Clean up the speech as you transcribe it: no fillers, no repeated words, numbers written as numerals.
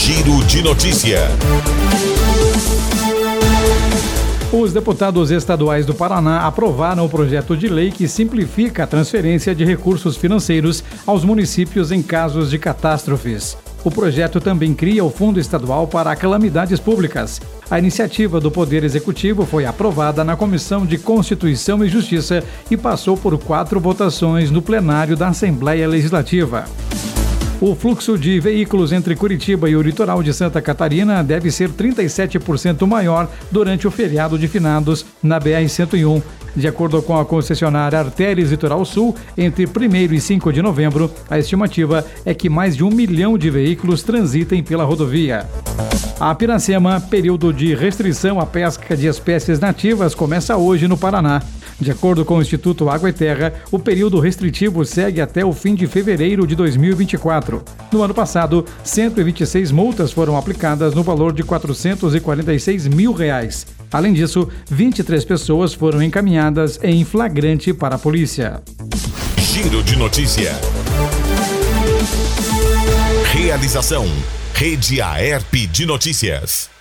Giro de Notícia. Os deputados estaduais do Paraná aprovaram o projeto de lei que simplifica a transferência de recursos financeiros aos municípios em casos de catástrofes. O projeto também cria o Fundo Estadual para Calamidades Públicas. A iniciativa do Poder Executivo foi aprovada na Comissão de Constituição e Justiça e passou por 4 votações no plenário da Assembleia Legislativa. O fluxo de veículos entre Curitiba e o litoral de Santa Catarina deve ser 37% maior durante o feriado de finados na BR-101. De acordo com a concessionária Artérias Litoral Sul, entre 1º e 5 de novembro, a estimativa é que mais de 1 milhão de veículos transitem pela rodovia. A Piracema, período de restrição à pesca de espécies nativas, começa hoje no Paraná. De acordo com o Instituto Água e Terra, o período restritivo segue até o fim de fevereiro de 2024. No ano passado, 126 multas foram aplicadas no valor de R$446 mil. Além disso, 23 pessoas foram encaminhadas em flagrante para a polícia. Giro de Notícia. Realização: Rede Aerp de Notícias.